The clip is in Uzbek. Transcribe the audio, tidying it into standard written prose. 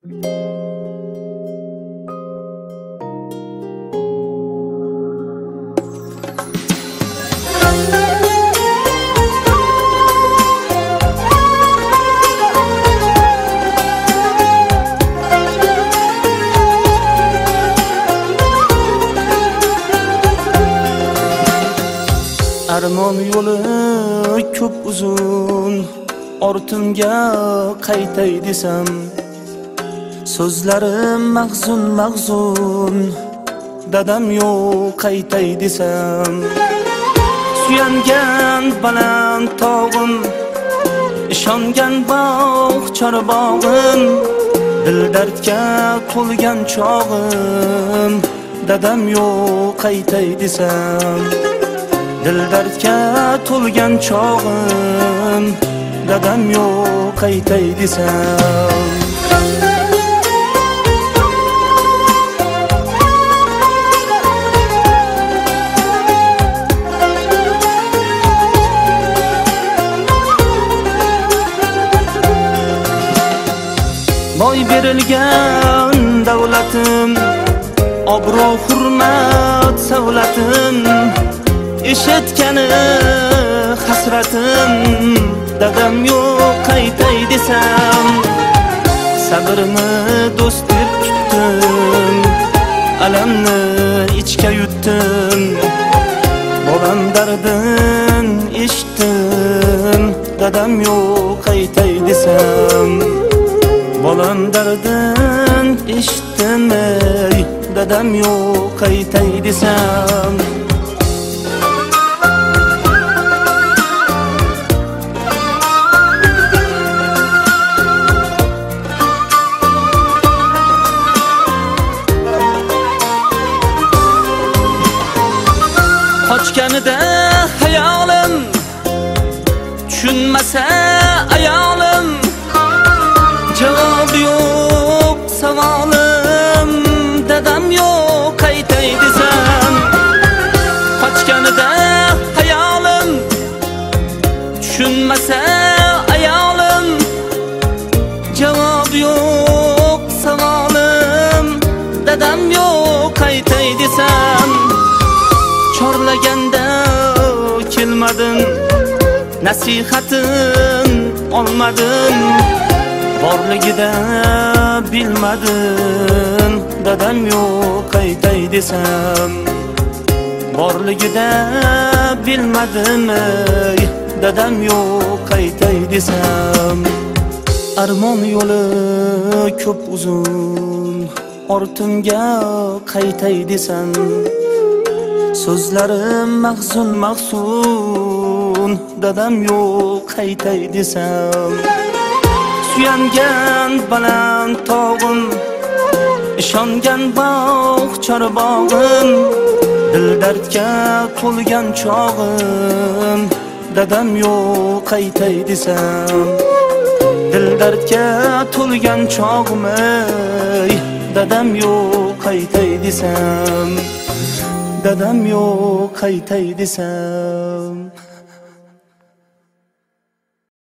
Armon yo'li ko'p uzun, ortimga qaytay desam, so'zlarim mahzun, dadam yo'q qaytay desam. Suyangan baland tog'im, ishongan bog' chorbog'im, dil dardga to'lgan chog'im, dadam yo'q qaytay desam. Dil dardga to'lgan chog'im, dadam yo'q qaytay desam. Boy berilgan davlatim, obro' hurmat savlatim, eshitgani hasratim, dadam yo'q qaytay desam. Sabrni do'st deb tutdim, alamni ichga yutdim, bolam dardin eshitdim, dadam yo'q qaytay desam. Bolam dardin eshitdim, dadam yo'q qaytay desam. Qochganida hayolim, tushunmasa ayolim, javob yo'q savolim, dadam yo'q qaytay desam. Qochganida hayolim, tushunmasa ayolim, javob yo'q savolim, dadam yo'q qaytay desam. Chorlaganda kelmadim, nasihatin olmadim, borligida bilmadim, dadam yo'q qaytay desam. Borligida bilmadim, dadam yo'q qaytay desam. Armon yo'li ko'p uzun, ortimga qaytay desam. So'zlarim mahzun, dadam yo'q qaytay desam. Suyangan baland tog'im, ishongan bog' chorbog'im, dil dardga to'lgan chog'im, dadam yo'q qaytay desam. Dil dardga to'lgan chog'im, dadam yo'q qaytay desam. Dadam yo'q qaytay desam.